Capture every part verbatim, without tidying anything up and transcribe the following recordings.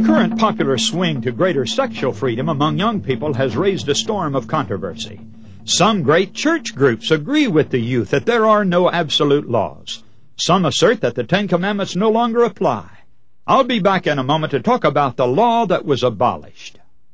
current popular swing to greater sexual freedom among young people has raised a storm of controversy. Some great church groups agree with the youth that there are no absolute laws. Some assert that the Ten Commandments no longer apply. I'll be back in a moment to talk about the law that was abolished.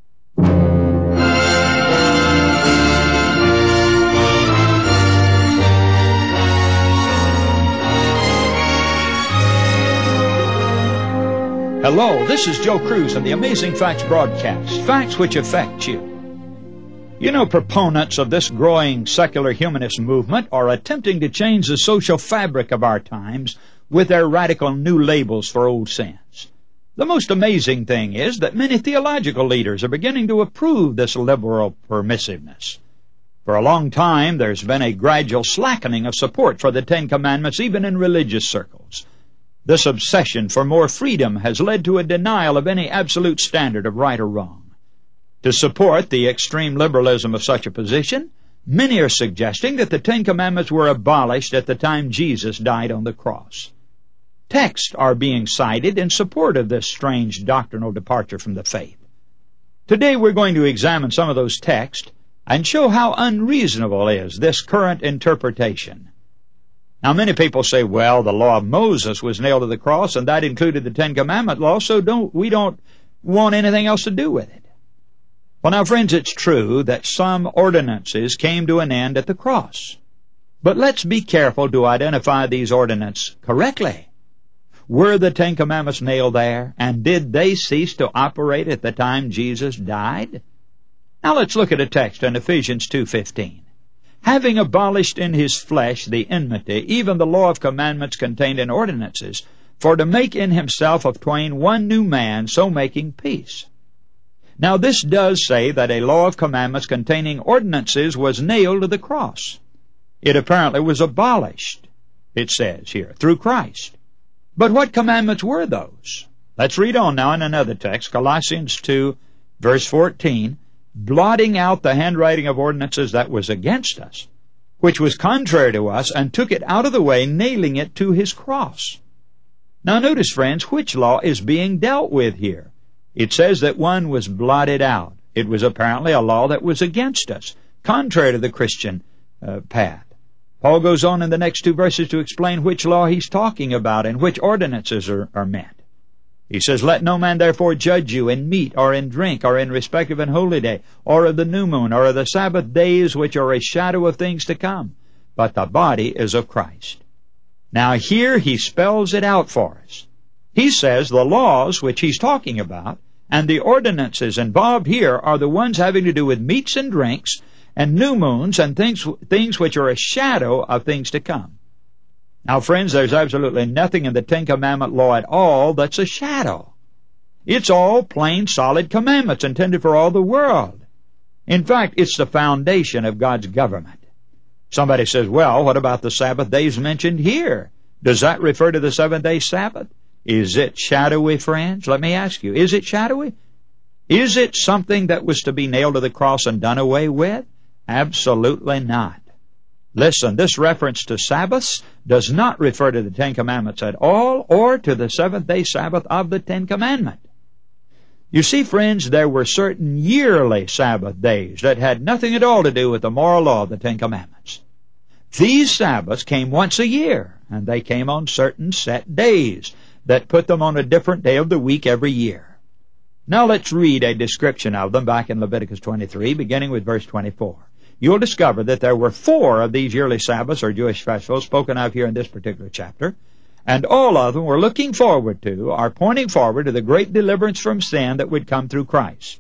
Hello, this is Joe Cruz of the Amazing Facts broadcast, facts which affect you. You know, proponents of this growing secular humanist movement are attempting to change the social fabric of our times with their radical new labels for old sins. The most amazing thing is that many theological leaders are beginning to approve this liberal permissiveness. For a long time, there's been a gradual slackening of support for the Ten Commandments, even in religious circles. This obsession for more freedom has led to a denial of any absolute standard of right or wrong. To support the extreme liberalism of such a position, many are suggesting that the Ten Commandments were abolished at the time Jesus died on the cross. Texts are being cited in support of this strange doctrinal departure from the faith. Today we're going to examine some of those texts and show how unreasonable is this current interpretation. Now, many people say, well, the law of Moses was nailed to the cross, and that included the Ten Commandment law, so don't, we don't want anything else to do with it. Well, now, friends, it's true that some ordinances came to an end at the cross. But let's be careful to identify these ordinances correctly. Were the Ten Commandments nailed there, and did they cease to operate at the time Jesus died? Now, let's look at a text in Ephesians two fifteen. Having abolished in his flesh the enmity, even the law of commandments contained in ordinances, for to make in himself of twain one new man, so making peace. Now this does say that a law of commandments containing ordinances was nailed to the cross. It apparently was abolished, it says here, through Christ. But what commandments were those? Let's read on now in another text, Colossians two, verse fourteen. Blotting out the handwriting of ordinances that was against us, which was contrary to us, and took it out of the way, nailing it to his cross. Now notice, friends, which law is being dealt with here. It says that one was blotted out. It was apparently a law that was against us, contrary to the Christian uh, path. Paul goes on in the next two verses to explain which law he's talking about and which ordinances are, are meant. He says, let no man therefore judge you in meat, or in drink, or in respect of an holy day, or of the new moon, or of the Sabbath days, which are a shadow of things to come. But the body is of Christ. Now here he spells it out for us. He says the laws which he's talking about, and the ordinances involved here, are the ones having to do with meats and drinks, and new moons, and things, things which are a shadow of things to come. Now, friends, there's absolutely nothing in the Ten Commandment law at all that's a shadow. It's all plain, solid commandments intended for all the world. In fact, it's the foundation of God's government. Somebody says, well, what about the Sabbath days mentioned here? Does that refer to the seventh-day Sabbath? Is it shadowy, friends? Let me ask you, is it shadowy? Is it something that was to be nailed to the cross and done away with? Absolutely not. Listen, this reference to Sabbaths does not refer to the Ten Commandments at all, or to the seventh-day Sabbath of the Ten Commandments. You see, friends, there were certain yearly Sabbath days that had nothing at all to do with the moral law of the Ten Commandments. These Sabbaths came once a year, and they came on certain set days that put them on a different day of the week every year. Now let's read a description of them back in Leviticus twenty-three, beginning with verse twenty-four. You'll discover that there were four of these yearly Sabbaths or Jewish festivals spoken of here in this particular chapter, and all of them were looking forward to, or pointing forward to the great deliverance from sin that would come through Christ.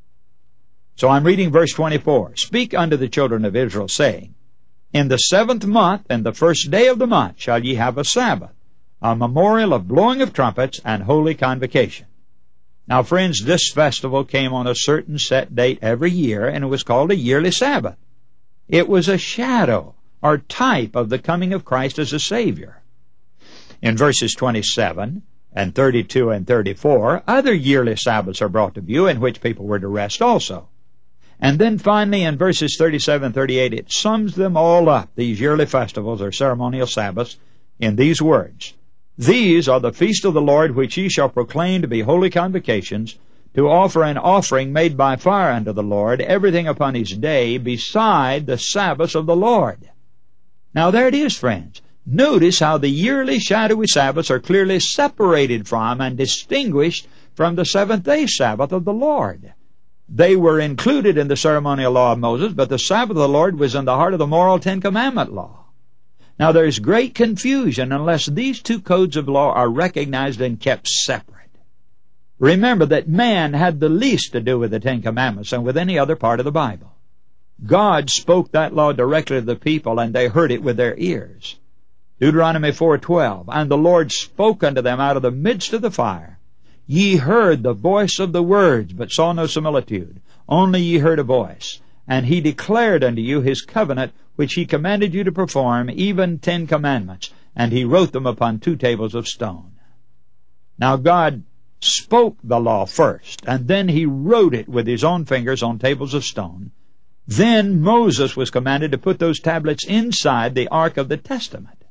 So I'm reading verse twenty-four. Speak unto the children of Israel, saying, In the seventh month, and the first day of the month, shall ye have a Sabbath, a memorial of blowing of trumpets and holy convocation. Now, friends, this festival came on a certain set date every year, and it was called a yearly Sabbath. It was a shadow or type of the coming of Christ as a Savior. In verses twenty-seven and thirty-two and thirty-four, other yearly Sabbaths are brought to view in which people were to rest also. And then finally in verses thirty-seven and thirty-eight, it sums them all up, these yearly festivals or ceremonial Sabbaths, in these words. These are the feast of the Lord, which ye shall proclaim to be holy convocations, to offer an offering made by fire unto the Lord, everything upon his day, beside the Sabbaths of the Lord. Now there it is, friends. Notice how the yearly shadowy Sabbaths are clearly separated from and distinguished from the seventh-day Sabbath of the Lord. They were included in the ceremonial law of Moses, but the Sabbath of the Lord was in the heart of the moral Ten Commandment law. Now there is great confusion unless these two codes of law are recognized and kept separate. Remember that man had the least to do with the Ten Commandments and with any other part of the Bible. God spoke that law directly to the people, and they heard it with their ears. Deuteronomy four twelve, And the Lord spoke unto them out of the midst of the fire. Ye heard the voice of the words, but saw no similitude. Only ye heard a voice. And he declared unto you his covenant, which he commanded you to perform, even ten commandments. And he wrote them upon two tables of stone. Now God spoke the law first, and then he wrote it with his own fingers on tables of stone. Then Moses was commanded to put those tablets inside the Ark of the Testament.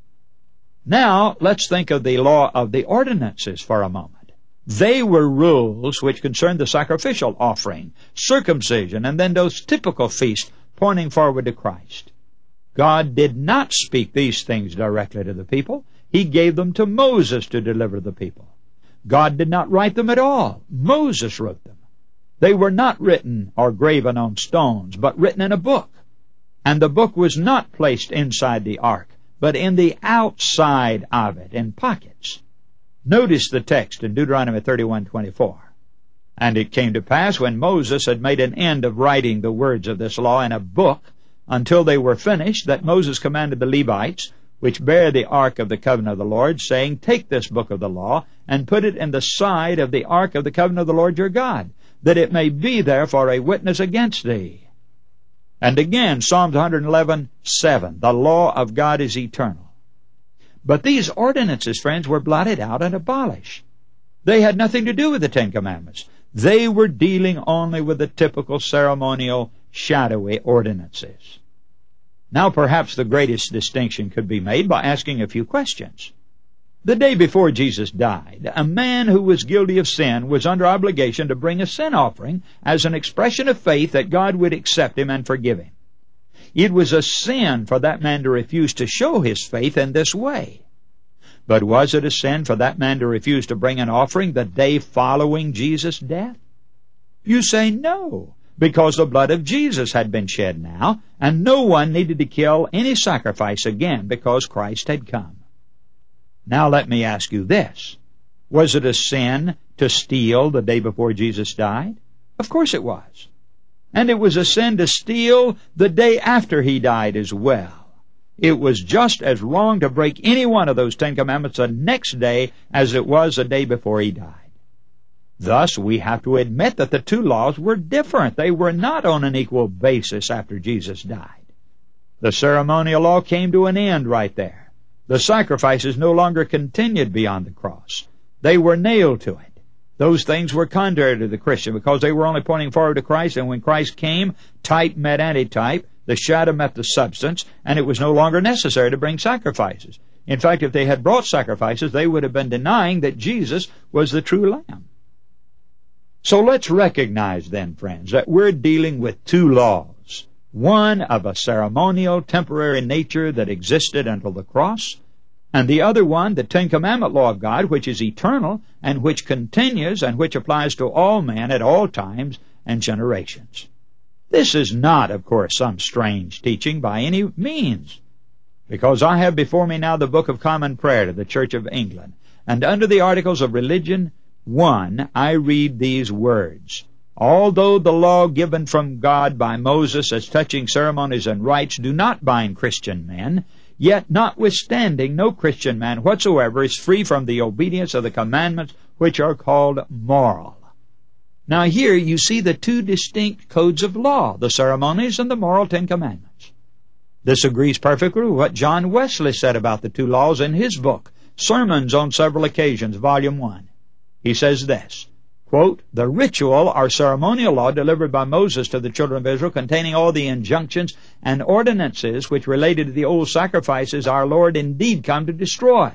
Now, let's think of the law of the ordinances for a moment. They were rules which concerned the sacrificial offering, circumcision, and then those typical feasts pointing forward to Christ. God did not speak these things directly to the people. He gave them to Moses to deliver the people. God did not write them at all. Moses wrote them. They were not written or graven on stones, but written in a book. And the book was not placed inside the ark, but in the outside of it, in pockets. Notice the text in Deuteronomy thirty-one twenty-four. And it came to pass, when Moses had made an end of writing the words of this law in a book, until they were finished, that Moses commanded the Levites, which bear the ark of the covenant of the Lord, saying, Take this book of the law, and put it in the side of the ark of the covenant of the Lord your God, that it may be there for a witness against thee. And again, Psalms one eleven seven, The law of God is eternal. But these ordinances, friends, were blotted out and abolished. They had nothing to do with the Ten Commandments. They were dealing only with the typical ceremonial, shadowy ordinances. Now perhaps the greatest distinction could be made by asking a few questions. The day before Jesus died, a man who was guilty of sin was under obligation to bring a sin offering as an expression of faith that God would accept him and forgive him. It was a sin for that man to refuse to show his faith in this way. But was it a sin for that man to refuse to bring an offering the day following Jesus' death? You say no, because the blood of Jesus had been shed now, and no one needed to kill any sacrifice again because Christ had come. Now let me ask you this. Was it a sin to steal the day before Jesus died? Of course it was. And it was a sin to steal the day after he died as well. It was just as wrong to break any one of those Ten Commandments the next day as it was the day before he died. Thus, we have to admit that the two laws were different. They were not on an equal basis after Jesus died. The ceremonial law came to an end right there. The sacrifices no longer continued beyond the cross. They were nailed to it. Those things were contrary to the Christian because they were only pointing forward to Christ, and when Christ came, type met antitype, the shadow met the substance, and it was no longer necessary to bring sacrifices. In fact, if they had brought sacrifices, they would have been denying that Jesus was the true Lamb. So let's recognize then, friends, that we're dealing with two laws. One of a ceremonial, temporary nature that existed until the cross, and the other one, the Ten Commandment law of God, which is eternal and which continues and which applies to all men at all times and generations. This is not, of course, some strange teaching by any means, because I have before me now the Book of Common Prayer to the Church of England, and under the Articles of Religion, one, I read these words. Although the law given from God by Moses as touching ceremonies and rites do not bind Christian men, yet notwithstanding no Christian man whatsoever is free from the obedience of the commandments which are called moral. Now here you see the two distinct codes of law, the ceremonies and the moral Ten Commandments. This agrees perfectly with what John Wesley said about the two laws in his book, Sermons on Several Occasions, Volume one. He says this, quote, The ritual or ceremonial law delivered by Moses to the children of Israel, containing all the injunctions and ordinances which related to the old sacrifices, our Lord indeed come to destroy.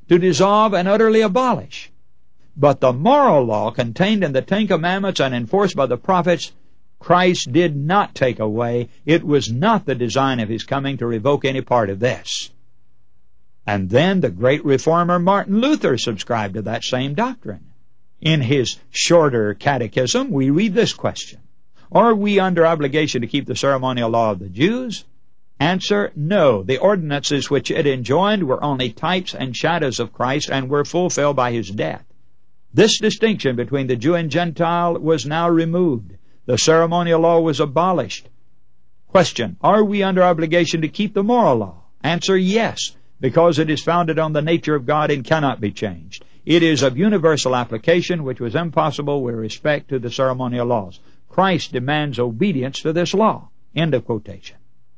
to dissolve and utterly abolish. But the moral law contained in the Ten Commandments and enforced by the prophets, Christ did not take away. It was not the design of his coming to revoke any part of this. And then the great reformer Martin Luther subscribed to that same doctrine. In his shorter catechism, we read this question: Are we under obligation to keep the ceremonial law of the Jews? Answer: no. The ordinances which it enjoined were only types and shadows of Christ and were fulfilled by his death. This distinction between the Jew and Gentile was now removed. The ceremonial law was abolished. Question: Are we under obligation to keep the moral law? Answer: yes, because it is founded on the nature of God and cannot be changed. It is of universal application, which was impossible with respect to the ceremonial laws. Christ demands obedience to this law. End of quotation.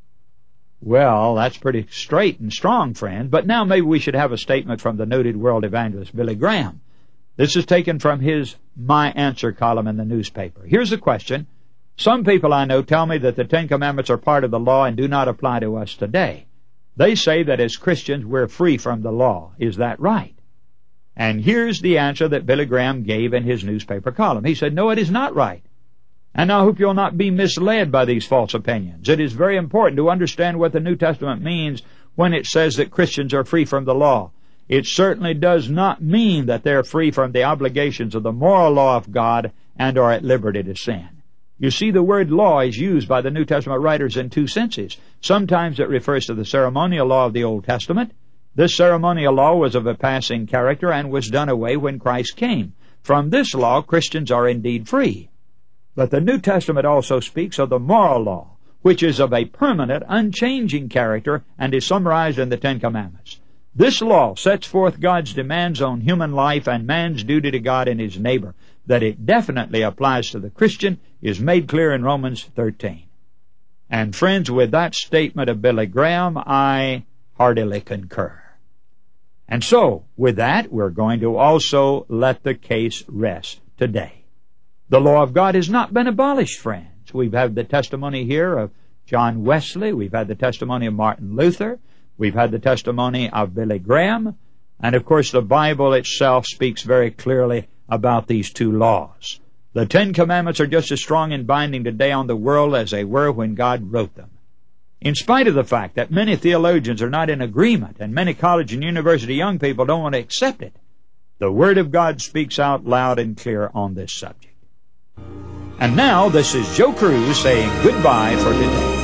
Well, that's pretty straight and strong, friend, but now maybe we should have a statement from the noted world evangelist Billy Graham. This is taken from his My Answer column in the newspaper. Here's the question. Some people I know tell me that the Ten Commandments are part of the law and do not apply to us today. They say that as Christians we're free from the law. Is that right? And here's the answer that Billy Graham gave in his newspaper column. He said, no, it is not right. And I hope you'll not be misled by these false opinions. It is very important to understand what the New Testament means when it says that Christians are free from the law. It certainly does not mean that they're free from the obligations of the moral law of God and are at liberty to sin. You see, the word law is used by the New Testament writers in two senses. Sometimes it refers to the ceremonial law of the Old Testament. This ceremonial law was of a passing character and was done away when Christ came. From this law, Christians are indeed free. But the New Testament also speaks of the moral law, which is of a permanent, unchanging character and is summarized in the Ten Commandments. This law sets forth God's demands on human life and man's duty to God and his neighbor. That it definitely applies to the Christian is made clear in Romans thirteen. And friends, with that statement of Billy Graham, I heartily concur. And so, with that, we're going to also let the case rest today. The law of God has not been abolished, friends. We've had the testimony here of John Wesley. We've had the testimony of Martin Luther. We've had the testimony of Billy Graham. And of course, the Bible itself speaks very clearly about these two laws. The Ten Commandments are just as strong and binding today on the world as they were when God wrote them. In spite of the fact that many theologians are not in agreement and many college and university young people don't want to accept it, the Word of God speaks out loud and clear on this subject. And now, this is Joe Cruz saying goodbye for today.